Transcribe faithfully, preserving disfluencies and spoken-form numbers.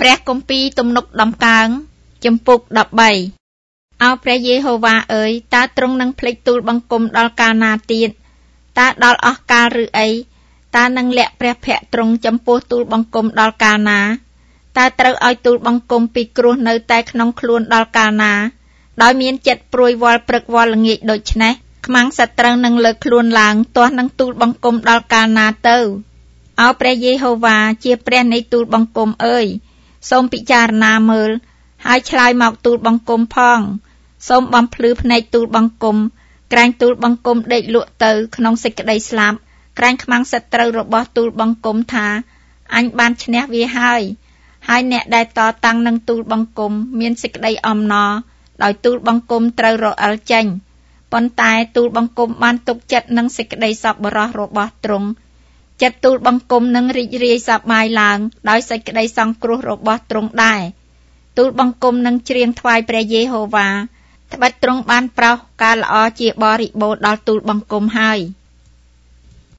ព្រះគម្ពីរទំនុកដំកើងជំពូកដប់បីអោព្រះយេហូវ៉ាអើយតើទ្រង់នឹងភ្លេចទូលបង្គំដល់កាលណាទៀតតើដល់អស់កាលឬអីតើនឹងលាក់ព្រះភ័ក្ត្រទ្រង់ចំពោះទូលបង្គំដល់កាលណាតើត្រូវឲ្យទូលបង្គំពីគ្រោះនៅតែក្នុងខ្លួនដល់កាលណាដោយមានចិត្តព្រួយវល់ព្រឹកវល់ល្ងាចដូច្នេះខ្មាំងសត្រូវនឹងលើកខ្លួនឡើងទាស់នឹងទូលបង្គំដល់កាលណាទៅអោព្រះយេហូវ៉ាជាព្រះនៃទូលបង្គំអើយសូមពិចារណាមើលហើយឆ្លើយមកទូលបង្គំផងសូមបំភ្លឺភ្នែកទូលបង្គំក្រែងទូលបង្គំដេកលក់ទៅក្នុងសេចក្តីស្លាប់ក្រែងខ្មាំងសត្រូវរបស់ទូលបង្គំថាអញបានឈ្នះវាហើយហើយអ្នកដែលតតាំងនឹងទូលបង្គំមានសេចក្តីអំណរដោយទូលបង្គំត្រូវរអិលចេញប៉ុន្តែទូលបង្គំបានទុកចិត្តនឹងសេចក្តីសប្បុរសរបស់ទ្រង់ចិត្តទូលបង្គំនឹងរីករាយសប្បាយឡើងដោយសេចក្តីសង្គ្រោះរបស់ទ្រង់ដែរទូលបង្គំនឹងច្រៀងថ្វាយព្រះយេហូវ៉ាត្បិតទ្រង់បានប្រោសការល្អជាបរិបូរណ៍ដល់ទូលបង្គំហើយ